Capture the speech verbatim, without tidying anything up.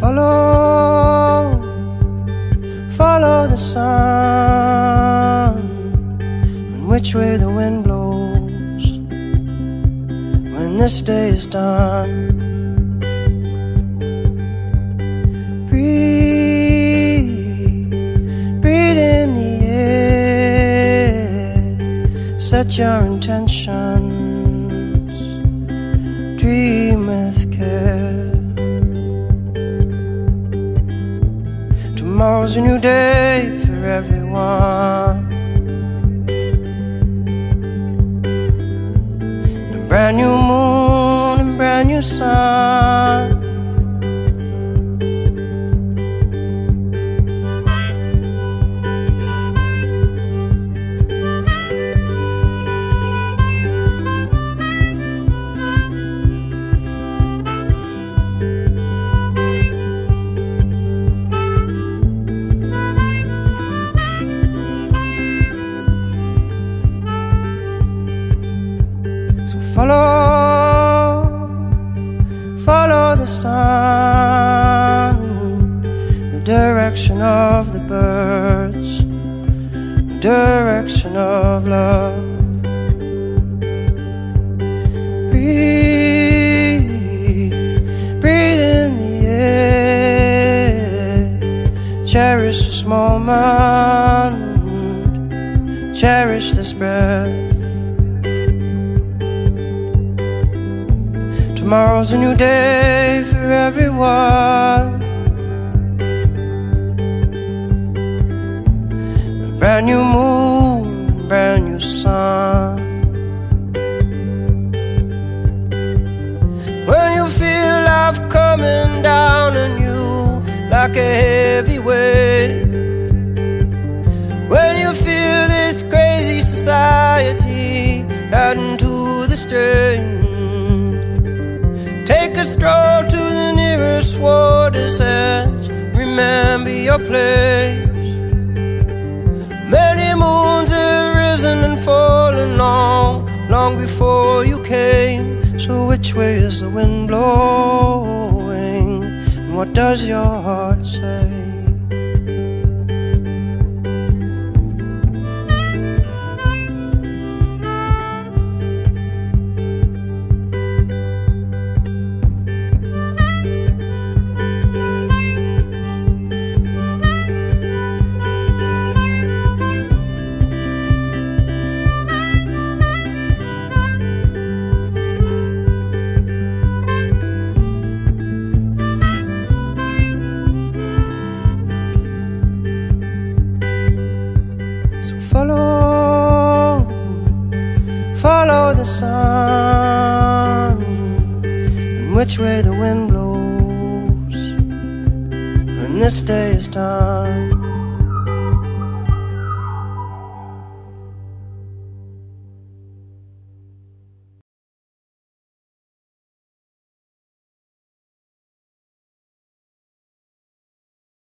follow, follow the sun, and which way the wind blows when this day is done. Set your intentions, dream with care. Tomorrow's a new day for everyone, a brand new moon and brand new sun. Follow, follow the sun, the direction of the birds, the direction of love. Breathe, breathe in the air. Cherish this moment, cherish this breath. Tomorrow's a new day for everyone, a brand new moon, a brand new sun. When you feel life coming down on you like a heavy weight, when you feel this crazy society adding to the strain, take a stroll to the nearest water's edge. Remember your place. Many moons have risen and fallen long, long before you came. So which way is the wind blowing? And what does your heart say? Follow, follow the sun, and which way the wind blows when this day is done.